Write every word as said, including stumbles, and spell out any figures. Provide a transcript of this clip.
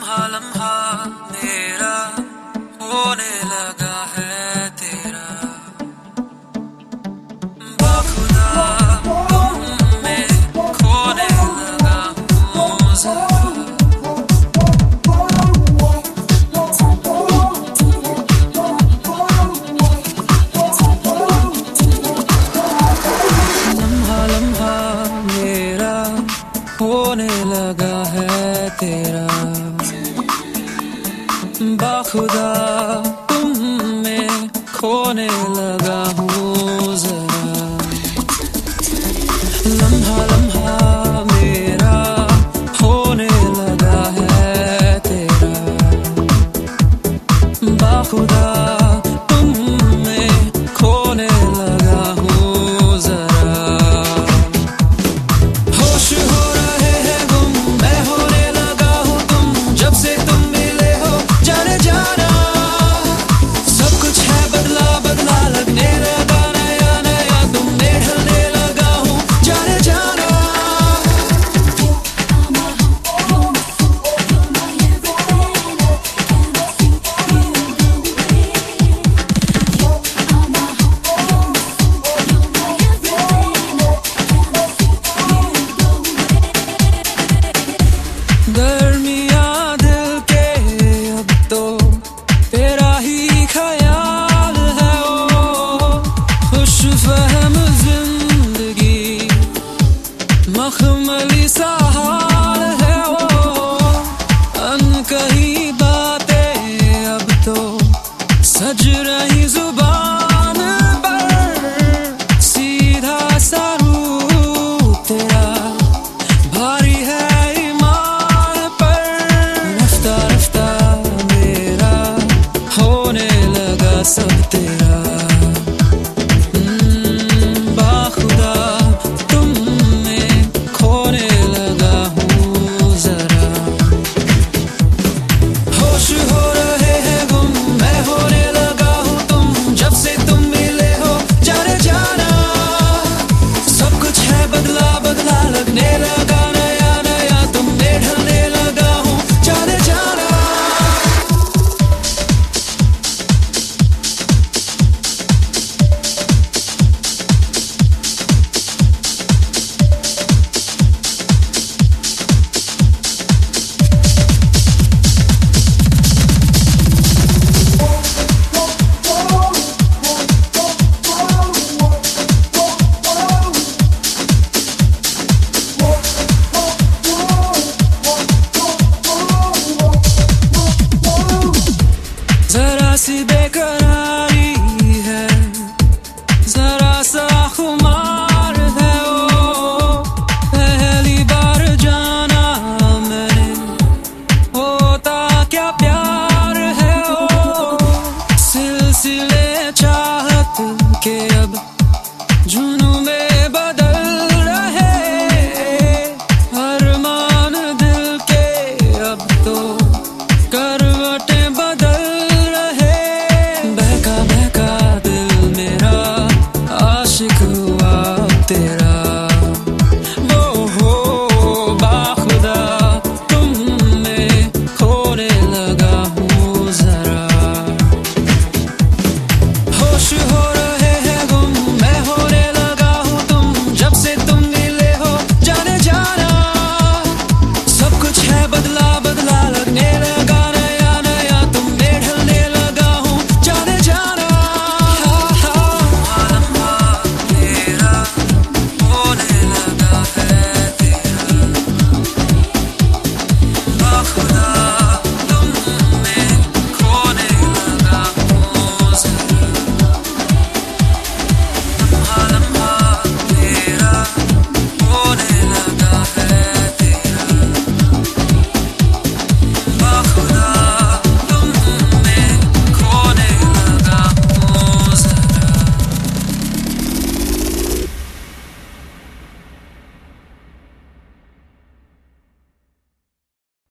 लम्हा लम्हा मेरा होने लगा है तेरा, बाखुदा तुम में खोने लगा हूँ जरा। लम्हा लम्हा मेरा होने लगा है तेरा, बाखुदा तुम में खोने लगा हूँ जरा। लम्हा लम्हा मेरा होने लगा है तेरा, बाखुदा तुम में खोने लगा हूँ जरा। होश हो रहे हैं गुम, मैं होने लगा हूँ तुम, जब से तुम मिले हो जाने जाना। सब कुछ है बदला बदला, लगने लगा नया नया, तुम में ढलने लगा हूँ जाने जाना। गर्मियाँ दिल के अब तो तेरा ही ख्याल है ओ, खुश फहम जिंदगी मखमली सा हाल है ओ। अनकही बातें अब तो सज रही जुबान पर, सीधा सा रूप तेरा भारी है ईमान पर। रफ्ता रफ्ता मेरा होने लगा सब तेरा, हम्म, बाखुदा तुम में खोने लगा हूँ जरा। होश हो रहे हैं गुम, मैं होने लगा हूँ तुम, जब से तुम मिले हो जाने जाना। सब कुछ है बदला बदला, लगने लगा नया नया, तुम में ढलने लगा हूँ जाने जाना। जरा सी